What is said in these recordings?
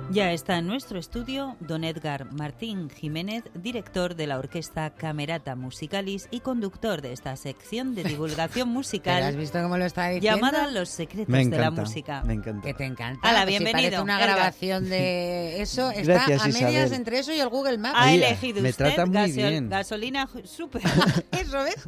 Ya está en nuestro estudio don Edgar Martín Jiménez, director de la Orquesta Camerata Musicalis y conductor de esta sección de divulgación musical. ¿Has visto cómo lo está diciendo? Llamada Los secretos de la música. Me encanta. Que te encanta. Hala, Pues bienvenido. Si parece una Edgar. grabación de eso. Está Gracias, a medias Isabel. entre eso y el Google Maps. Ha Oye, elegido me usted trata muy bien. gasolina súper. Eso, ¿ves?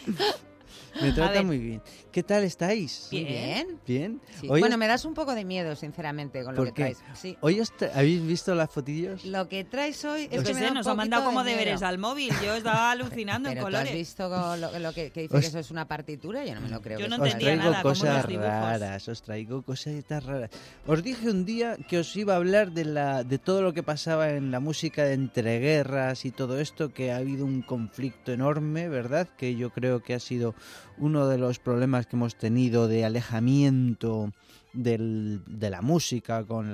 Me trata ver. muy bien. ¿Qué tal estáis? Bien. ¿Bien? Sí. Hoy Bueno, os- me das un poco de miedo, sinceramente, con lo ¿Por que qué? traes. Sí. ¿Hoy habéis visto las fotillos? Lo que traes hoy es Yo que qué me sé, da un nos ha mandado poquito como de deberes miedo. al móvil. Yo estaba alucinando en Pero tú has colores. visto lo que dice Os- que eso es una partitura, yo no me lo creo. Yo que no eso Os sea entendía traigo nada, como cosas los dibujos. raras, os traigo cositas raras. Os dije un día que os iba a hablar de todo lo que pasaba en la música de entreguerras y todo esto, que ha habido un conflicto enorme, ¿verdad? Que yo creo que ha sido uno de los problemas que hemos tenido de alejamiento de la música con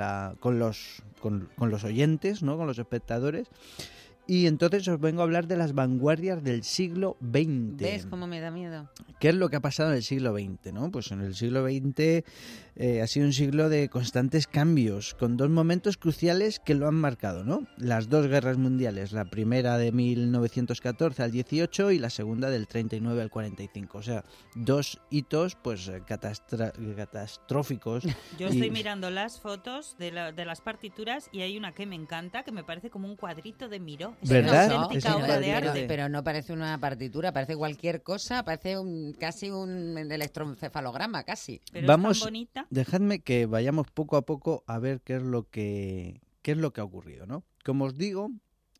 los oyentes, ¿no? Con los espectadores. Y entonces os vengo a hablar de las vanguardias del siglo XX. ¿Ves cómo me da miedo? ¿Qué es lo que ha pasado en el siglo XX? ¿No? Pues en el siglo XX ha sido un siglo de constantes cambios, con dos momentos cruciales que lo han marcado, ¿no? Las dos guerras mundiales, la primera de 1914 al 18 y la segunda del 39 al 45. O sea, dos hitos pues catastróficos. Yo estoy Y- mirando las fotos de las partituras y hay una que me encanta, que me parece como un cuadrito de Miró. Es ¿Verdad? una auténtica Es un obra de cuadrito arte. de- Pero no parece una partitura, parece cualquier cosa, parece casi un electroencefalograma, casi. Pero Vamos- es tan bonita. Dejadme que vayamos poco a poco a ver qué es lo que ha ocurrido, ¿no? Como os digo,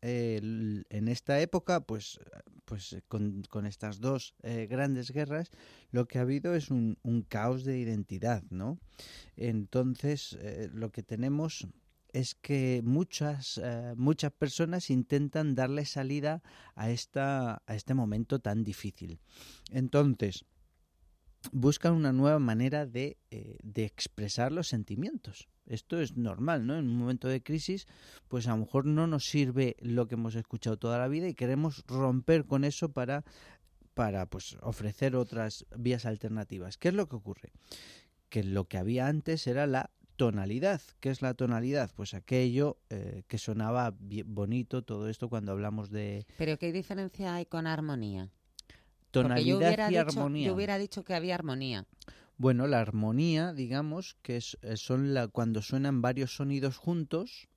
en esta época, pues con estas dos grandes guerras, lo que ha habido es un caos de identidad, ¿no? Entonces, lo que tenemos es que muchas personas intentan darle salida a este momento tan difícil. Entonces, buscan una nueva manera de expresar los sentimientos. Esto es normal, ¿no? En un momento de crisis, pues a lo mejor no nos sirve lo que hemos escuchado toda la vida y queremos romper con eso para pues ofrecer otras vías alternativas. ¿Qué es lo que ocurre? Que lo que había antes era la tonalidad. ¿Qué es la tonalidad? Pues aquello que sonaba bonito, todo esto cuando hablamos de Pero ¿qué diferencia hay con armonía? Porque tonalidad y armonía. yo hubiera dicho que había armonía. Bueno, la armonía, digamos, que cuando suenan varios sonidos juntos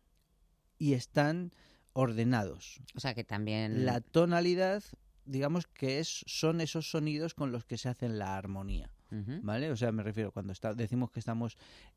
y están ordenados. O sea que también... La tonalidad, digamos que son esos sonidos con los que se hace la armonía, Ujú. ¿vale? O sea, me refiero, cuando decimos que estamos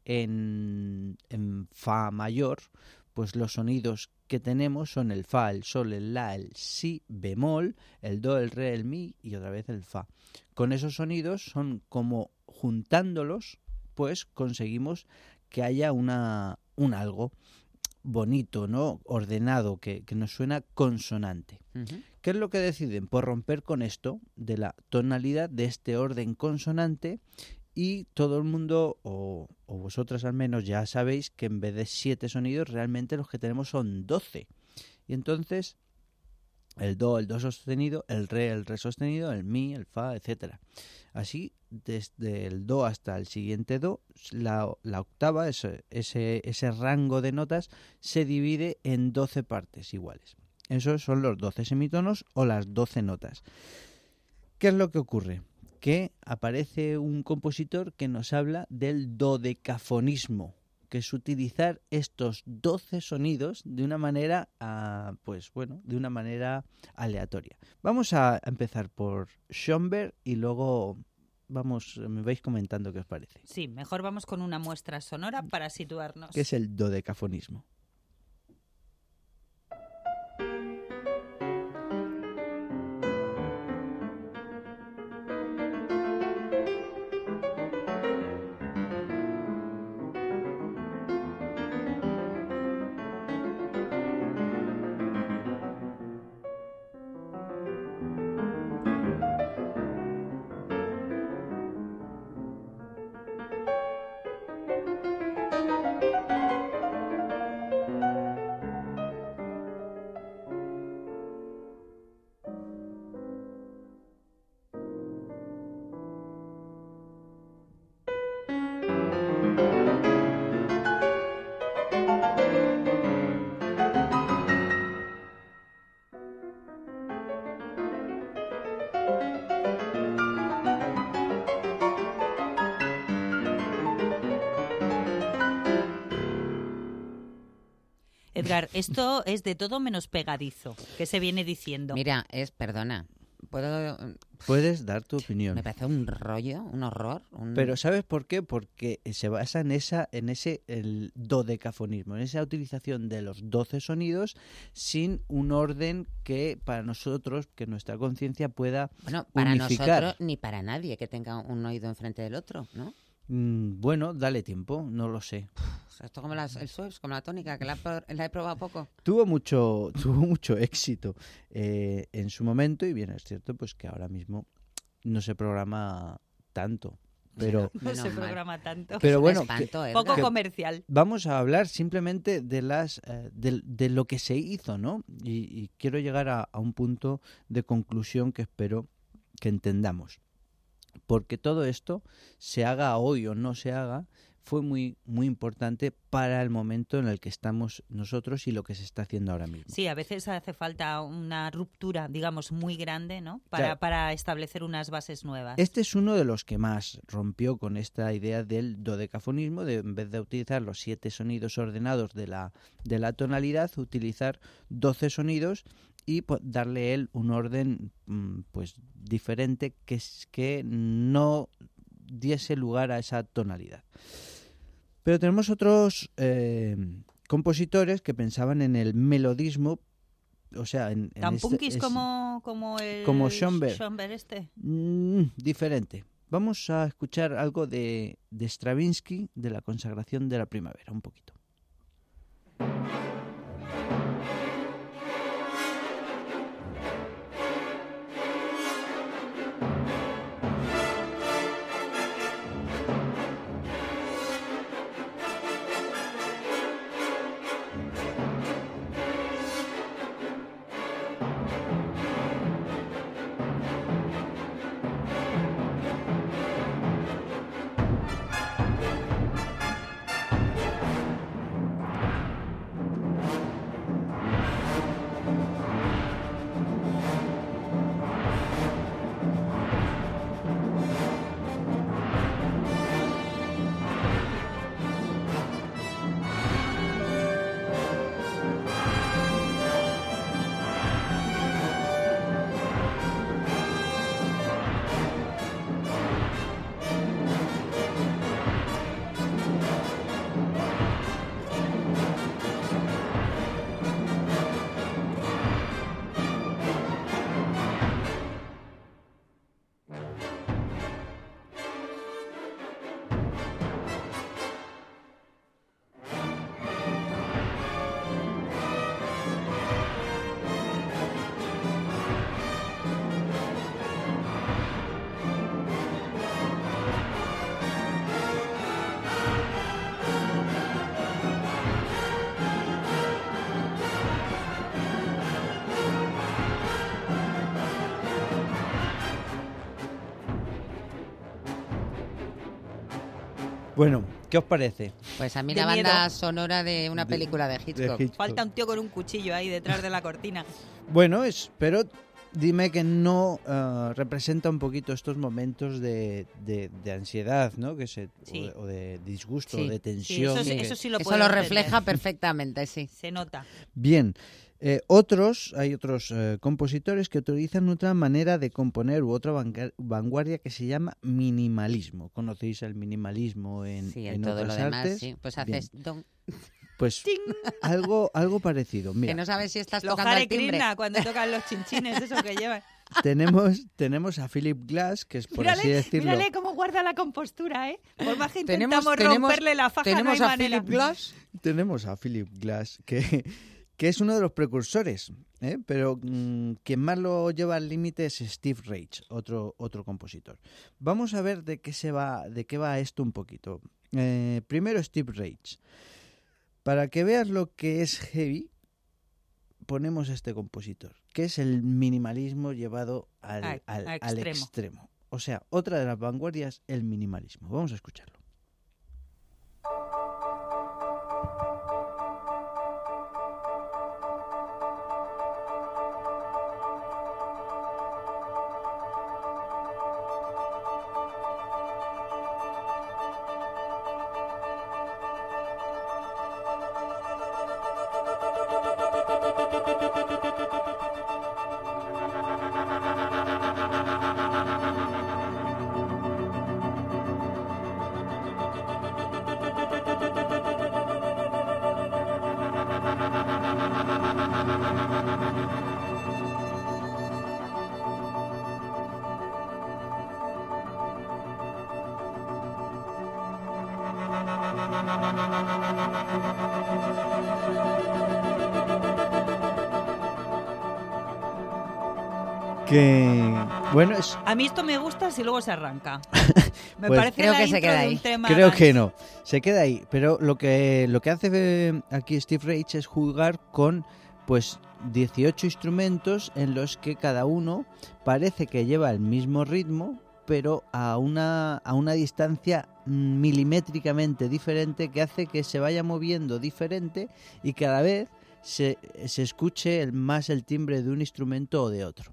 en fa mayor, pues los sonidos que tenemos son el fa, el sol, el la, el si bemol, el do, el re, el mi y otra vez el fa. Con esos sonidos son como juntándolos, pues conseguimos que haya un algo bonito, ¿no? Ordenado, que nos suena consonante. Ujú. ¿Qué es lo que deciden? Por romper con esto de la tonalidad, de este orden consonante, y todo el mundo, o vosotras al menos, ya sabéis que en vez de 7 sonidos, realmente los que tenemos son 12. Y entonces, el do sostenido, el re sostenido, el mi, el fa, etcétera. Así, desde el do hasta el siguiente do, la octava, ese rango de notas, se divide en 12 partes iguales. Esos son los 12 semitonos o las 12 notas. ¿Qué es lo que ocurre? Que aparece un compositor que nos habla del dodecafonismo, que es utilizar estos 12 sonidos de una manera, de una manera aleatoria. Vamos a empezar por Schoenberg y luego me vais comentando qué os parece. Sí, mejor vamos con una muestra sonora para situarnos. ¿Qué es el dodecafonismo? Edgar, esto es de todo menos pegadizo, que se viene diciendo. Mira, perdona, puedo... Puedes dar tu opinión. Me parece un rollo, un horror. Pero ¿sabes por qué? Porque se basa en ese el dodecafonismo, en esa utilización de los 12 sonidos sin un orden que para nosotros, que nuestra conciencia pueda para unificar. nosotros ni para nadie que tenga un oído enfrente del otro, ¿no? Bueno, dale tiempo, no lo sé. Esto como el Sweeps, como la tónica, que la he probado poco. Tuvo mucho éxito en su momento, y bien, es cierto pues que ahora mismo no se programa tanto. Pero no se programa tanto. Pero bueno, poco comercial. Vamos a hablar simplemente de lo que se hizo, ¿no? Y quiero llegar a un punto de conclusión que espero que entendamos. Porque todo esto, se haga hoy o no se haga, fue muy, muy importante para el momento en el que estamos nosotros y lo que se está haciendo ahora mismo. Sí, a veces hace falta una ruptura, digamos, muy grande, ¿no? Claro. Para establecer unas bases nuevas. Este es uno de los que más rompió con esta idea del dodecafonismo, de en vez de utilizar los 7 sonidos ordenados de la tonalidad, utilizar 12 sonidos y darle él un orden pues diferente que no diese lugar a esa tonalidad. Pero tenemos otros compositores que pensaban en el melodismo, o sea, ¿Tan punkis como el Schoenberg este? Diferente. Vamos a escuchar algo de Stravinsky, de la consagración de la primavera, un poquito. Bueno, ¿qué os parece? Pues a mí De la banda miedo. sonora de una película de Hitchcock. Falta un tío con un cuchillo ahí detrás de la cortina. Bueno, pero dime que no representa un poquito estos momentos de ansiedad, ¿no? Sí. O de disgusto, Sí. de tensión. Sí, eso sí lo Eso puedo lo entender. refleja perfectamente, sí. Se nota. Bien. Hay otros compositores que utilizan otra manera de componer u otra vanguardia que se llama minimalismo. ¿Conocéis el minimalismo en todo otras lo demás, artes? sí. Pues haces don, Pues algo parecido. Mira, que no sabes si estás Los tocando Hare el timbre. Krishna cuando tocan los chinchines, eso que llevan. tenemos a Philip Glass, que es por así decirlo. Mírale cómo guarda la compostura, ¿eh? Por más que Tenemos- intentamos tenemos- romperle la faja, no Tenemos hay a manera. Philip Glass. Tenemos a Philip Glass, que es uno de los precursores, ¿eh? Pero quien más lo lleva al límite es Steve Reich, otro compositor. Vamos a ver de qué va esto un poquito. Primero Steve Reich. Para que veas lo que es heavy, ponemos a este compositor, que es el minimalismo llevado al extremo. O sea, otra de las vanguardias, el minimalismo. Vamos a escucharlo. Que bueno, es, A mí esto me gusta si luego se arranca. Me Pues parece creo la que se intro queda de ahí. un tema creo más. que no, se queda ahí. Pero lo que hace aquí Steve Reich es jugar con pues 18 instrumentos en los que cada uno parece que lleva el mismo ritmo, pero a una distancia milimétricamente diferente, que hace que se vaya moviendo diferente y cada vez se escuche más el timbre de un instrumento o de otro.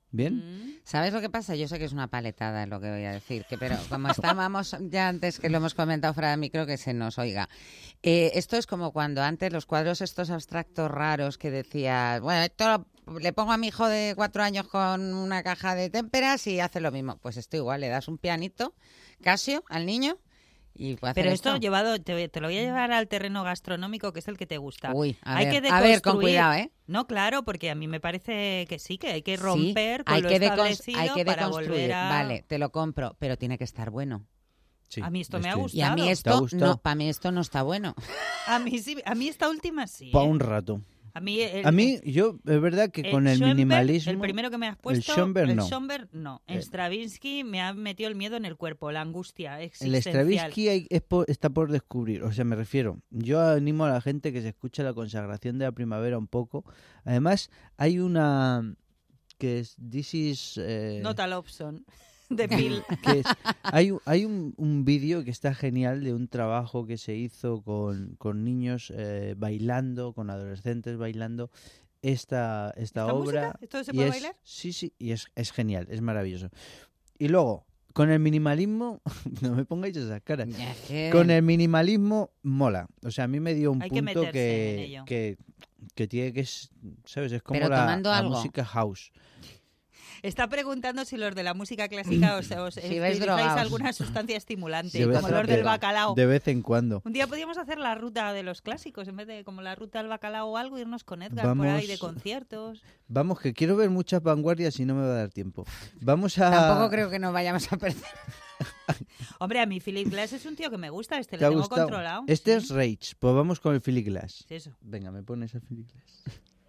¿Bien? ¿Sabes lo que pasa? Yo sé que es una paletada lo que voy a decir, pero como estábamos ya antes, que lo hemos comentado fuera de micro, que se nos oiga. Esto es como cuando antes los cuadros estos abstractos raros que decías, bueno, esto le pongo a mi hijo de 4 años con una caja de témperas y hace lo mismo. Pues esto igual, le das un pianito Casio al niño y puede hacer Pero esto llevado, te lo voy a llevar al terreno gastronómico, que es el que te gusta. Uy, Hay que a ver, con deconstruir- cuidado, ¿eh? No, claro, porque a mí me parece que sí, que hay que Sí, romper con hay lo que establecido hay que para deconstruir. volver a... Vale, te lo compro, pero tiene que estar bueno. Sí, A mí esto me ha estoy- gustado. Y a mí ¿Te ha esto gustado? no, para mí esto no está bueno. A mí sí, a mí esta última sí. Pa' ¿eh? un rato. A mí, Yo, es verdad que con el Schoenberg, minimalismo... el primero que me has puesto, Schoenberg no. Schoenberg no. En Eh. Stravinsky me ha metido el miedo en el cuerpo, la angustia El existencial. Stravinsky está por descubrir, o sea, me refiero, yo animo a la gente que se escuche la consagración de la primavera un poco. Además, hay una que es This is... Nota Lobson, de Bill. que es- hay un vídeo que está genial de un trabajo que se hizo con niños bailando, con adolescentes bailando esta ¿Esta obra. música? ¿Esto se Y puede es- bailar? Sí, sí, y es genial, es maravilloso. Y luego, con el minimalismo, no me pongáis esas caras. Ya es que- Con el minimalismo mola. O sea, a mí me dio un Hay que punto meterse en ello. que tiene que, ¿sabes? Es como Pero tomando la algo. música house. Está preguntando si los de la música clásica os Si vais utilizáis drogados. alguna sustancia estimulante, De vez- como los del bacalao. De vez en cuando. Un día podríamos hacer la ruta de los clásicos, en vez de como la ruta del bacalao o algo, irnos con Edgar por Vamos- ahí de conciertos. Vamos, que quiero ver muchas vanguardias y no me va a dar tiempo. Vamos a... Tampoco creo que nos vayamos a perder. Hombre, a mí Philip Glass es un tío que me gusta, este ¿Te lo ha tengo gustado? controlado. Este sí. es Rage, pues vamos con el Philip Glass. Sí, eso. Venga, me pones a Philip Glass.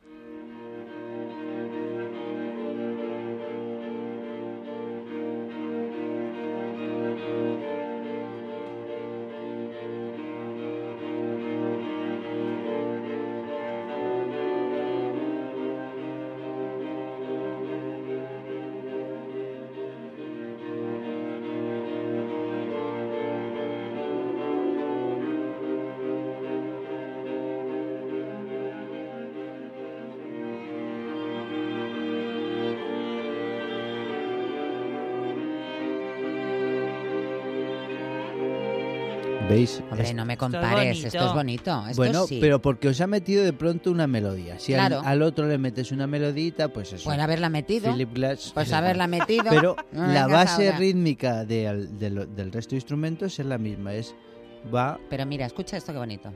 ¿Veis? Hombre, no me compares, esto es bonito. Esto Bueno, sí. pero porque os ha metido de pronto una melodía. Si Claro. al otro le metes una melodita, pues eso. Bueno, haberla metido. Philip Glass. Pues haberla metido. Pero No me la vengas base ahora. rítmica del resto de instrumentos es la misma. Va. Pero mira, escucha esto qué bonito.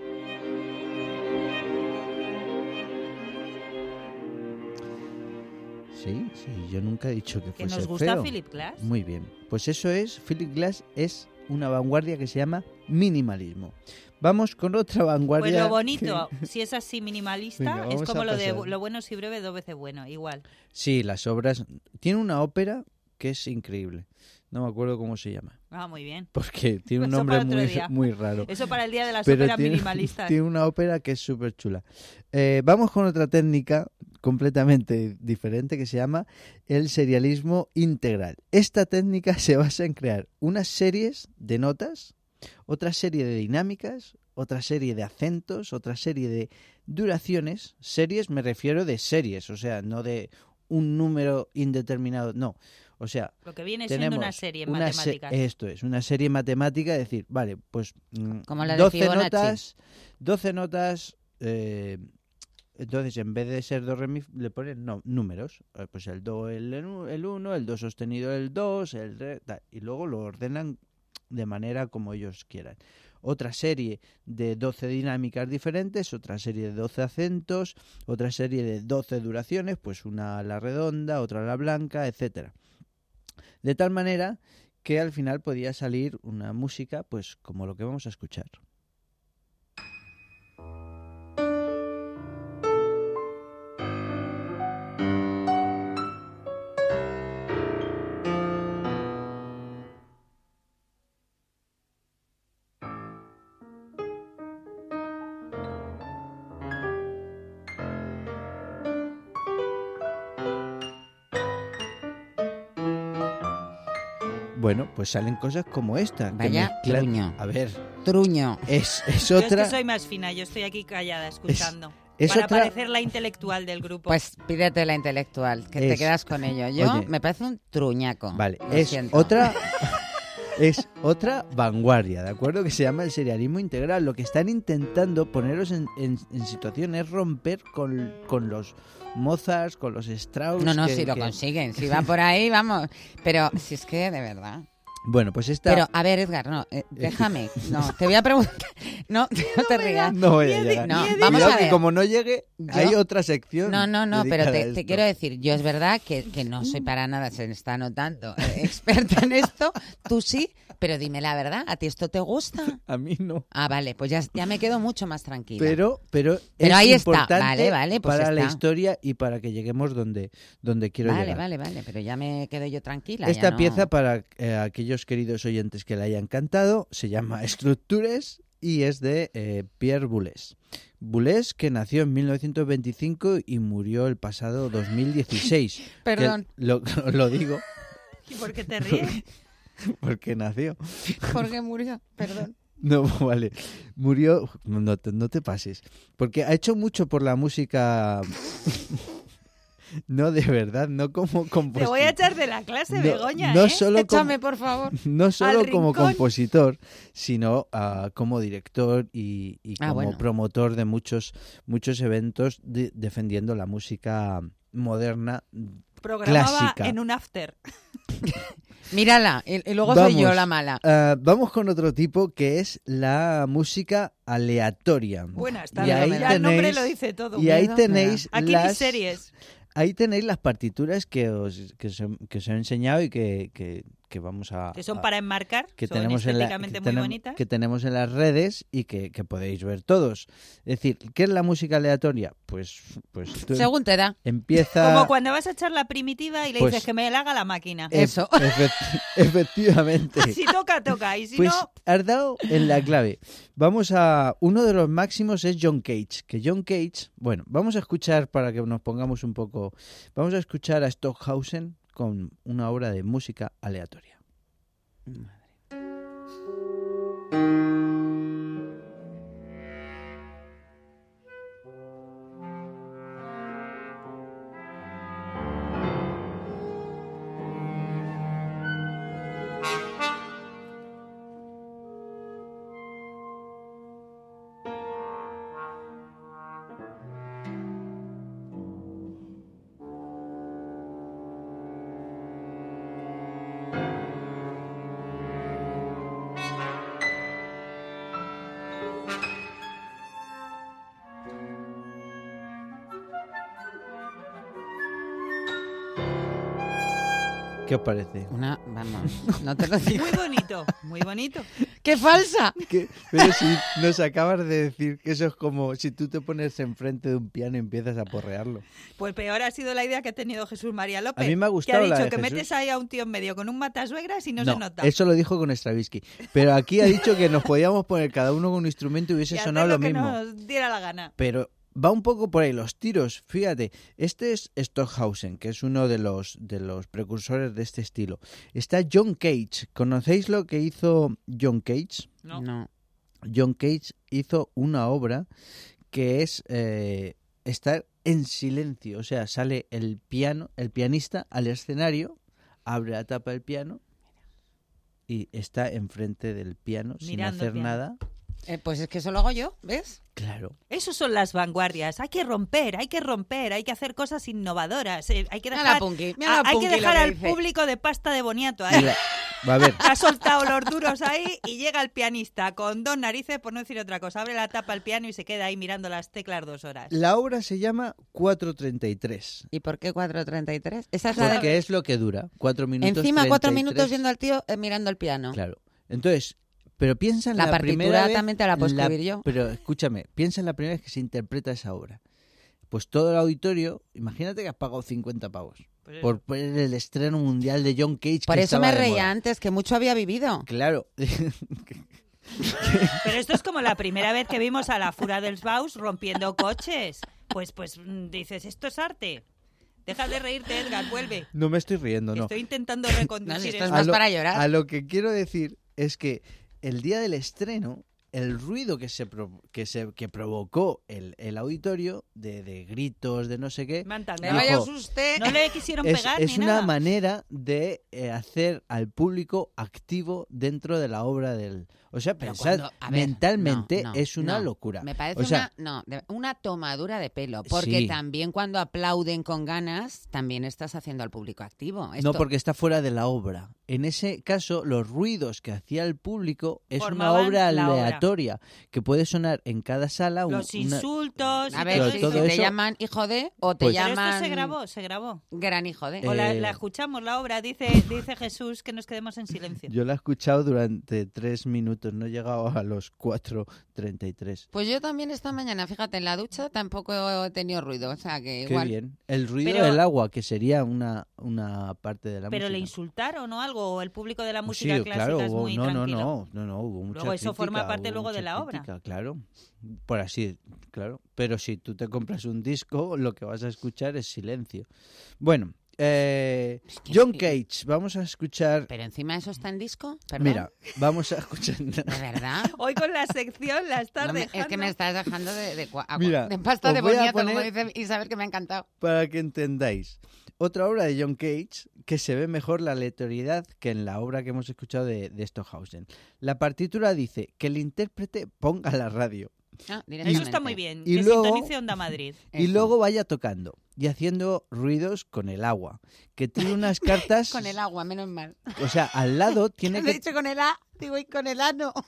Sí, yo nunca he dicho que Que fuese nos gusta feo. Philip Glass. Muy bien. Pues eso es, Philip Glass es una vanguardia que se llama minimalismo. Vamos con otra vanguardia. Pues lo bonito, si es así minimalista, Venga, es vamos como a lo de pasar. lo bueno si breve, 2 veces bueno, igual. Sí, las obras. Tiene una ópera que es increíble. No me acuerdo cómo se llama. Ah, muy bien. Porque tiene un Eso nombre para otro muy, día. muy raro. Eso para el día de las Pero óperas tiene, minimalistas. tiene una ópera que es súper chula. Vamos con otra técnica completamente diferente que se llama el serialismo integral. Esta técnica se basa en crear unas series de notas, otra serie de dinámicas, otra serie de acentos, otra serie de duraciones. Series me refiero de series, o sea, no de un número indeterminado, no. O sea, Lo que viene siendo tenemos una serie en una matemáticas. esto es, una serie matemática, es decir, vale, pues Como la de 12 Fibonacci. notas, 12 notas, entonces en vez de ser do, re, mi, le ponen números, pues el do, el 1, el do sostenido, el 2, el re, tal, y luego lo ordenan de manera como ellos quieran. Otra serie de 12 dinámicas diferentes, otra serie de 12 acentos, otra serie de 12 duraciones, pues una a la redonda, otra a la blanca, etcétera. De tal manera que al final podía salir una música pues como lo que vamos a escuchar. Bueno, pues salen cosas como esta. Vaya que truño. A ver, Truño. es Yo otra... es que soy más fina, yo estoy aquí callada escuchando. es para otra- parecer la intelectual del grupo. Pues pídete la intelectual, que te Es- quedas con ello. Yo Oye. me parece un truñaco. Vale, Lo es siento. otra... Es otra vanguardia, ¿de acuerdo? Que se llama el serialismo integral. Lo que están intentando poneros en situación es romper con los Mozart, con los Strauss. No, que- si lo que- consiguen, si va por ahí, vamos. Pero si es que, de verdad. Bueno, pues esta... Pero, a ver, Edgar, no, déjame. No, te voy a preguntar. No, no te rías. No voy a llegar. No, Cuidado vamos a que ver. como no llegue, Yo- hay otra sección. No, pero dedicada a te esto. quiero decir, yo es verdad que no soy para nada, se me está notando, experta en esto. Tú sí, pero dime la verdad, ¿a ti esto te gusta? A mí no. Ah, vale, pues ya me quedo mucho más tranquila. Pero es ahí está. importante Vale, pues para la está. historia y para que lleguemos donde quiero llegar. Vale, pero ya me quedo yo tranquila. Esta ya no- pieza, para aquellos queridos oyentes que le hayan cantado, se llama Estructures y es de Pierre Boulez. Boulez, que nació en 1925 y murió el pasado 2016. Perdón. Que lo digo ¿Y por qué te ríes? porque nació. Porque murió, perdón. No, vale. Murió... No te pases. Porque ha hecho mucho por la música... No, de verdad, no como compositor. Te voy a echar de la clase, Begoña, no ¿eh? solo Échame, por favor. No solo Al como rincón. compositor, sino como director y como bueno. promotor de muchos eventos defendiendo la música moderna. Programaba clásica. en un after. Mírala, y luego soy yo Vamos. la mala. Vamos con otro tipo que es la música aleatoria. Bueno, está Y ahí bien, ya el nombre tenéis- lo dice todo. Y ahí miedo, tenéis Aquí las mis series. ahí tenéis las partituras que os he enseñado y que vamos a Que son para enmarcar, que son tenemos estéticamente muy bonitas. que tenemos en las redes y que podéis ver todos. Es decir, ¿qué es la música aleatoria? Pues tú Según te da. empieza Como cuando vas a echar la primitiva y le Pues- dices que me la haga la máquina. Eso. Efectivamente. Si toca, toca. Y si Pues no, has dado en la clave. Vamos a... Uno de los máximos es John Cage. Que John Cage... Bueno, vamos a escuchar, para que nos pongamos un poco... Vamos a escuchar a Stockhausen con una obra de música aleatoria. ¿Qué os parece? Vamos, no te lo digo. muy bonito, muy bonito. ¡Qué falsa! Pero si nos acabas de decir que eso es como si tú te pones enfrente de un piano y empiezas a porrearlo. Pues peor ha sido la idea que ha tenido Jesús María López. A mí me ha que gustado ha dicho la de que Jesús. metes ahí a un tío en medio con un matasuegras y no se nota. eso lo dijo con Stravinsky. Pero aquí ha dicho que nos podíamos poner cada uno con un instrumento y hubiese y hacer sonado lo que mismo. nos diera la gana. Pero va un poco por ahí, los tiros. Fíjate, este es Stockhausen, que es uno de los precursores de este estilo. Está John Cage. ¿Conocéis lo que hizo John Cage? No. John Cage hizo una obra que es estar en silencio. O sea, sale el pianista al escenario, abre la tapa del piano y está enfrente del piano sin Mirando el hacer piano. nada. Pues es que eso lo hago yo, ¿ves? Claro. Esos son las vanguardias. Hay que romper, hay que hacer cosas innovadoras. Hay que Mira dejar, la Punky, mira la hay Punky que lo dejar que al dice. público de pasta de boniato. Y A ver, Ha soltado los duros ahí y llega el pianista con 2 narices, por no decir otra cosa. Abre la tapa al piano y se queda ahí mirando las teclas 2 horas. la obra se llama 4:33. ¿Y por qué 4:33? Esa es la Porque es lo que dura, 4 minutos. Encima 4 33. minutos viendo al tío mirando el piano. Claro. Entonces, pero piensa en La la, partitura primera vez... también te la puedo escribir yo. Pero escúchame, piensa en la primera vez que se interpreta esa obra. Pues todo el auditorio, imagínate que has pagado 50 pavos Pues por ver el estreno mundial de John Cage. Por que eso estaba me de reía moda. antes, que mucho había vivido. Claro. Pero esto es como la primera vez que vimos a la Fura dels Baus rompiendo coches. Pues dices, esto es arte. Deja de reírte, Edgar, vuelve. No me estoy riendo, no. Estoy intentando No, si reconducir esto es esto. más para llorar. A lo que quiero decir es que el día del estreno, el ruido que provocó el auditorio de gritos, de no sé qué, Me han tan Me grave. vaya Dijo, usted. No le quisieron es pegar ni una nada. manera de hacer al público activo dentro de la obra del... O sea, Pero pensad, cuando- a ver, mentalmente no, es una no. locura. Me parece O sea, una tomadura de pelo. Porque Sí. también cuando aplauden con ganas, también estás haciendo al público activo. no, Esto- porque está fuera de la obra. En ese caso, los ruidos que hacía el público es Formaban una obra la obra. aleatoria que puede sonar en cada sala. Los una- insultos. A y ver, Pero si todo te eso- llaman hijo de o te Pues- Pero llaman esto se grabó. gran hijo de. O la Eh, escuchamos, la obra. Dice Jesús que nos quedemos en silencio. Yo la he escuchado durante 3 minutos, no he llegado a los 4:33. Pues yo también esta mañana, fíjate, en la ducha tampoco he tenido ruido, o sea que Qué igual. bien. El ruido Pero- del agua, que sería una parte de la Pero música. le insultaron o algo. O el público de la Pues música sí, clásica claro, es hubo, muy no, tranquilo. hubo mucha Luego eso forma crítica, parte hubo luego de mucha la obra. crítica, claro, por así, claro. Pero si tú te compras un disco, lo que vas a escuchar es silencio. Bueno, John Cage, vamos a escuchar... Pero encima eso está en disco, perdón. Mira, vamos a escuchar... ¿De verdad? Hoy con la sección la estás No me- dejando. es que me estás dejando Mira, de pasta os de voy a boniato, como poner- dice Isabel, que me ha encantado. Para que entendáis. Otra obra de John Cage que se ve mejor la aleatoriedad que en la obra que hemos escuchado de Stockhausen. La partitura dice que el intérprete ponga la radio No, Eso está muy bien. Y que luego- sintonice Onda Madrid. y Eso. luego vaya tocando y haciendo ruidos con el agua. Que tiene unas cartas... Con el agua, menos mal. O sea, al lado tiene Me he que... dicho con el A, digo, y con el A no.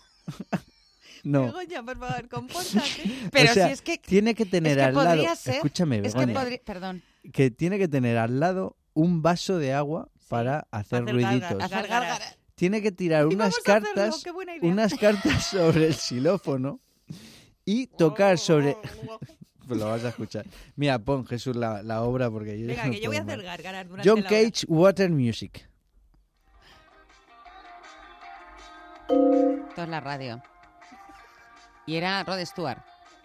No. Begoña, por favor, compórtate. Pero O sea, si es que... tiene que tener es que al lado... podría ser- Escúchame, Es que Begoña. podría... Perdón. Que tiene que tener al lado un vaso de agua para hacer ruiditos. Gárgaras. Tiene que tirar Y unas vamos a hacerlo, cartas, qué buena idea. unas cartas sobre el xilófono y tocar sobre... Pues lo vas a escuchar. Mira, pon Jesús la obra porque yo Venga, no que yo voy a puedo hacer más. gárgaras durante John la hora. Cage, Water Music. Esto es la radio. Y era Rod Stewart.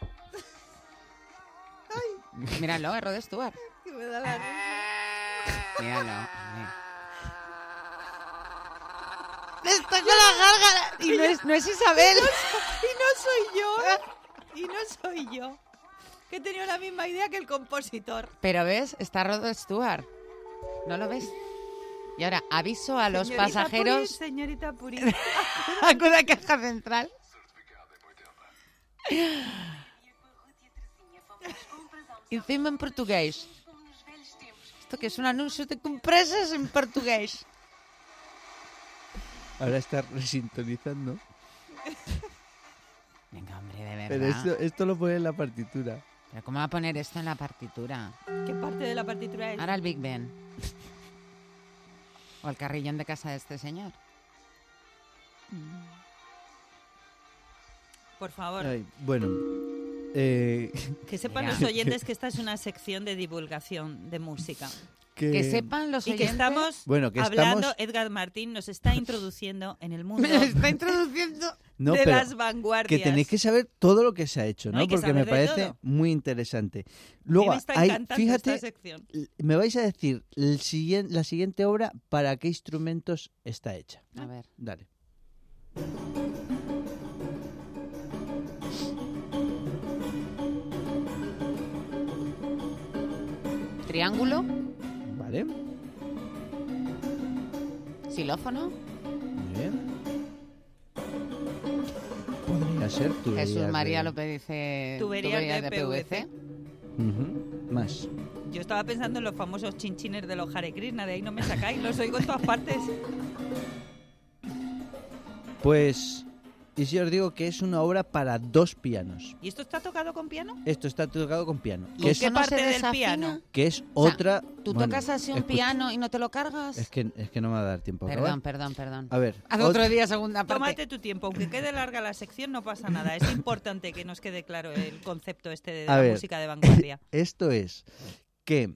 Míralo, es Rod Stewart. Que me da la risa. Míralo. Está con la gárgara. Y no es Isabel. Y no soy yo. Que he tenido la misma idea que el compositor. Pero ves, está Rod Stewart. ¿No lo ves? Y ahora, aviso a los Señorita pasajeros. Purín, señorita Purín. Acuda a caja central. Encima en portugués. Esto que es un anuncio de compresas en portugués. Ahora está resintonizando. Venga, hombre, de verdad. Pero esto lo pone en la partitura. ¿Pero cómo va a poner esto en la partitura? ¿Qué parte de la partitura es? Ahora el Big Ben. O el carrillón de casa de este señor. Por favor, Ay, bueno, que sepan Mira. los oyentes que esta es una sección de divulgación de música. Que sepan los Y que oyentes... estamos Bueno, que hablando, estamos... Edgar Martín nos está introduciendo en el mundo Me está introduciendo... No, de pero las vanguardias. que tenéis que saber todo lo que se ha hecho, No, ¿no? hay que Porque me saber de parece todo. muy interesante. A mí Luego, me está hay, encantando fíjate, esta sección. me vais a decir la siguiente obra para qué instrumentos está hecha. A ver. Dale. Triángulo, Vale, xilófono, muy bien. Podría ser tuberías Jesús María de- López dice... Tuberías de PVC. Ujú, más. Yo estaba pensando en los famosos chinchines de los Hare Krishna, de ahí no me sacáis, los oigo en todas partes. Pues, y si os digo que es una obra para 2 pianos. ¿Y esto está tocado con piano? Esto está tocado con piano. ¿Y Que es, qué no se parte del desafina? piano? que es O sea, otra... ¿Tú bueno, tocas así un escucha, piano y no te lo cargas? Es que no me va a dar tiempo a acabar. Perdón. A ver, Haz otro día segunda parte. Tómate tu tiempo, aunque quede larga la sección no pasa nada. Es importante que nos quede claro el concepto este de A la ver. música de vanguardia. Esto es que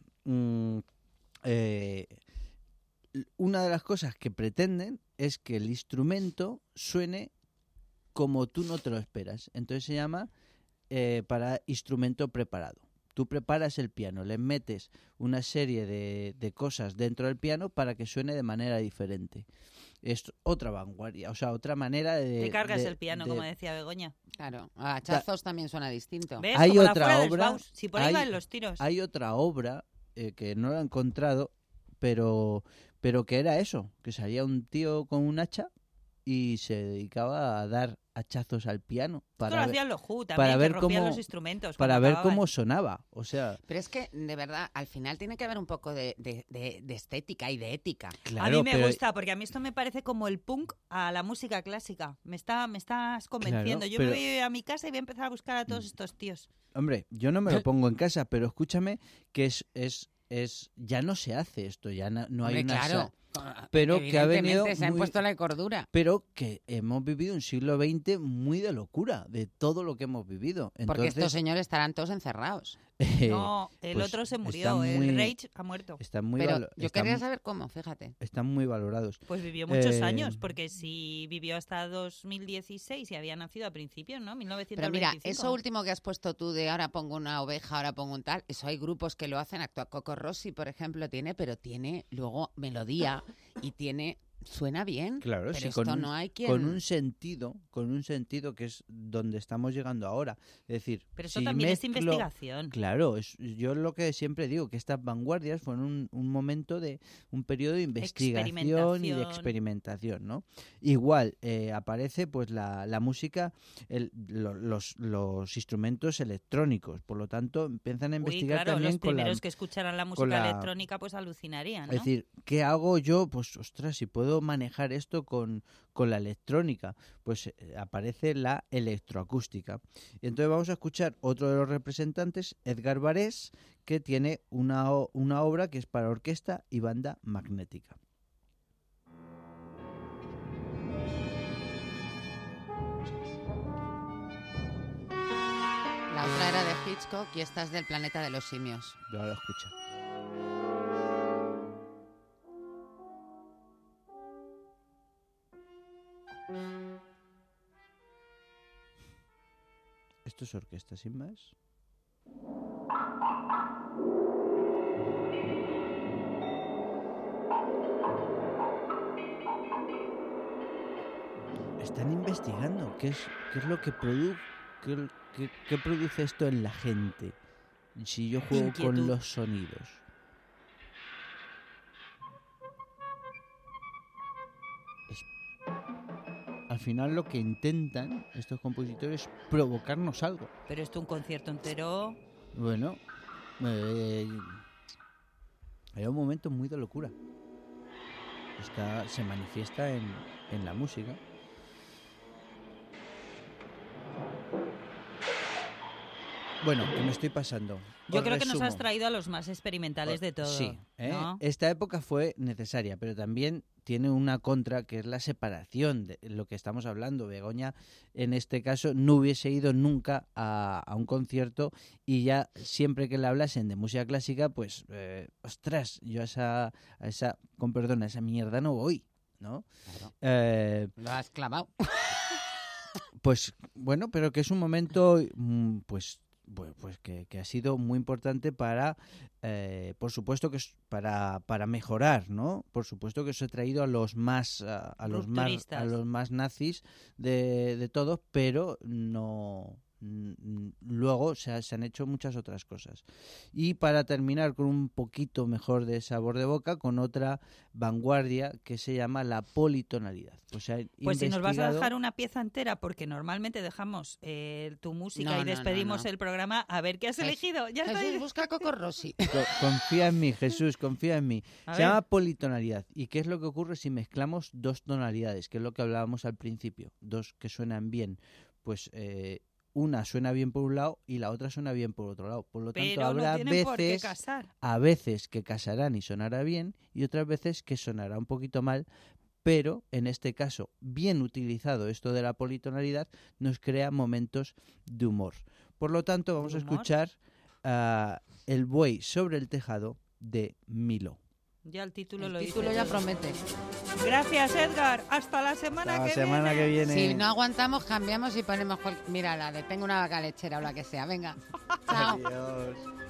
una de las cosas que pretenden es que el instrumento suene como tú no te lo esperas. Entonces se llama para instrumento preparado. Tú preparas el piano, le metes una serie de cosas dentro del piano para que suene de manera diferente. Es otra vanguardia, o sea, otra manera de... Te cargas el piano, como decía Begoña. Claro, a hachazos también suena distinto. ¿Ves? Hay Como la otra fuera del obra- Baus. Si por ahí hay- van los tiros. Hay otra obra que no la he encontrado, pero que era eso, que salía un tío con un hacha y se dedicaba a dar hachazos al piano Esto lo para ver, hacían los Who también, para que ver rompían cómo- los instrumentos. para cuando ver acababan. cómo sonaba. O sea, Pero es que, de verdad, al final tiene que haber un poco de estética y de ética. claro, a mí me pero- gusta, porque a mí esto me parece como el punk a la música clásica. Me estás convenciendo. Claro, Yo pero- me voy a mi casa y voy a empezar a buscar a todos estos tíos. Hombre, yo no me lo pongo en casa, pero escúchame que es ya no se hace esto, ya no hay Hombre, una claro. pero que ha venido Evidentemente se ha muy- impuesto la cordura. pero que hemos vivido un siglo XX muy de locura, de todo lo que hemos vivido. Porque Entonces, estos señores estarán todos encerrados. No, el pues otro se está murió, muy- el Rage ha muerto. están muy Pero valo- yo están- quería saber cómo, fíjate. están muy valorados. Pues vivió muchos Eh, años, porque si vivió hasta 2016 y había nacido a principios, ¿no? 1925. Pero mira, eso último que has puesto tú de ahora pongo una oveja, ahora pongo un tal, eso hay grupos que lo hacen, actúa Coco Rossi, por ejemplo, pero tiene luego melodía y suena bien. Claro, pero sí, esto con un, no hay quien... con un sentido que es donde estamos llegando ahora. Es decir, Pero eso si también es mezclo- investigación. Claro, yo lo que siempre digo, que estas vanguardias fueron un momento de un periodo de investigación y de experimentación, ¿no? Igual aparece pues la música, los instrumentos electrónicos, por lo tanto empiezan a Uy, investigar claro, también los con la... primeros que escucharan la música con la- electrónica pues alucinarían, ¿no? Es decir, ¿qué hago yo? Pues, ostras, si puedo manejar esto con la electrónica, pues aparece la electroacústica. Y entonces vamos a escuchar otro de los representantes, Edgar Varés, que tiene una obra que es para orquesta y banda magnética. La otra era de Hitchcock y esta es del Planeta de los Simios. Yo ahora lo escucho. Esto es orquesta, sin más. Están investigando qué es lo que produce, qué produce esto en la gente. Si yo juego con Inquietud. los sonidos. Al final lo que intentan estos compositores es provocarnos algo. Pero esto un concierto entero... Bueno, hay un momento muy de locura. Se manifiesta en la música. Bueno, ¿qué me estoy pasando? Yo Os creo que nos resumo. has traído a los más experimentales de todo. Sí, ¿no? esta época fue necesaria, pero también tiene una contra, que es la separación de lo que estamos hablando. Begoña, en este caso, no hubiese ido nunca a un concierto y ya siempre que le hablasen de música clásica, pues, ostras, yo a esa, con perdón, a esa mierda no voy, ¿no? Claro. Lo has clavado. Pues bueno, pero que es un momento, pues que ha sido muy importante para, por supuesto que es para mejorar, ¿no? Por supuesto que eso ha traído a los más nazis de todos, pero no Luego se han hecho muchas otras cosas. Y para terminar con un poquito mejor de sabor de boca, con otra vanguardia que se llama la politonalidad. Pues si nos vas a dejar una pieza entera, porque normalmente dejamos tu música y despedimos el programa, a ver qué has elegido. Ya Jesús, estoy... busca Coco Rossi. Confía en mí, Jesús, confía en mí. Se llama politonalidad. ¿Y qué es lo que ocurre si mezclamos dos tonalidades? Que es lo que hablábamos al principio. Dos que suenan bien. Pues una suena bien por un lado y la otra suena bien por otro lado. Por lo tanto, habrá a veces que casarán y sonará bien y otras veces que sonará un poquito mal, pero en este caso, bien utilizado esto de la politonalidad, nos crea momentos de humor. Por lo tanto, vamos a escuchar El buey sobre el tejado de Milo. Ya el título ya promete. Gracias, Edgar. Hasta la semana que viene. Si no aguantamos, cambiamos y ponemos... Mira, tengo una vaca lechera o la que sea. Venga. Chao. Adiós.